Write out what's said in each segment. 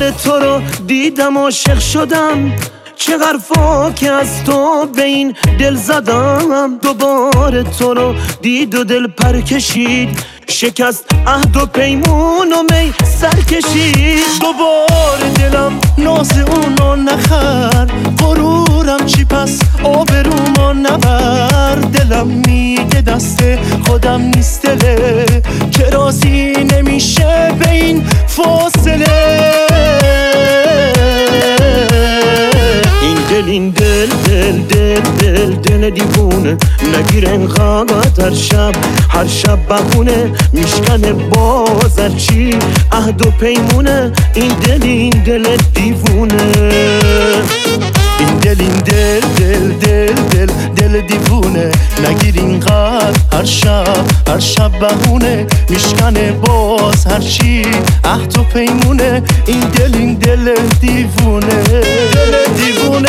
دوباره تو رو دیدم عاشق شدم، چه حرفا که از تو به این دل زدم. دوباره تو رو دید و دل پر کشید، شکست عهد و پیمون و می سر کشید. دوباره دلم ناز اونو نخر، غرورم چی پس آبرومو نبر. دلم میگه دست خودم نیست دله، که راضی نمیشه به این فاصله. این دل دل دیوونه، نگیر انقدر هر شب بهونه، میشکنه باز هرچی عهد و پیمونه. این دل دیوونه، این دل دیوونه، نگیر اینقدر هر شب بهونه، میشکنه باز هرچی عهد و پیمونه. این دل دیوونه، دیوونه.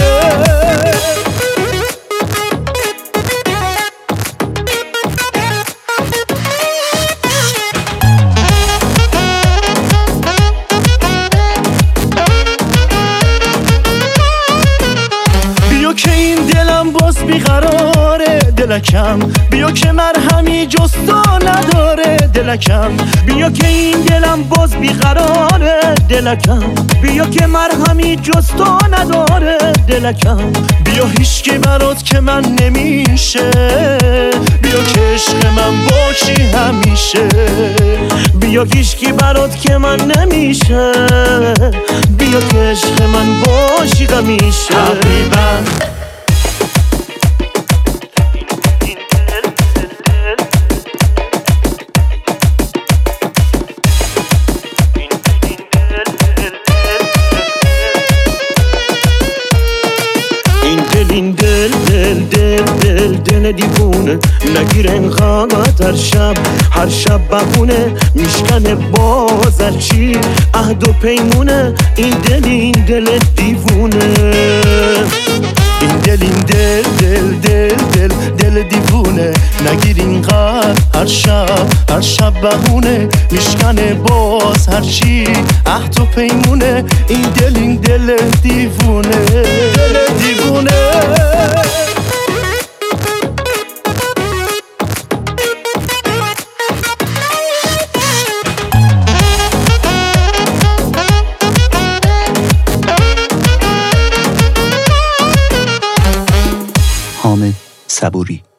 بیا که این دلم باز بیقراره دلکم، بیا که مرهمی جز تو نداره دلکم. بیا که این دلم باز بیقراره دلکم، بیا که مرهمی جز تو نداره دلکم. بیا هیچکی برات که من نمیشه، بیا که عشق من باشی همیشه. بیا هیچکی برات که من نمیشه، بیا که عشق من باشی همیشه. این دل دیوونه، نگیر انقدر هر شب بهونه، میشکنه باز هرچی عهد و پیمونه. این دل دیوونه، این دل دیوونه، نگیر اینقدر هر شب بهونه، میشکنه باز هرچی عهد و پیمونه. این دل دیوونه، دیوونه. حامد صبوری.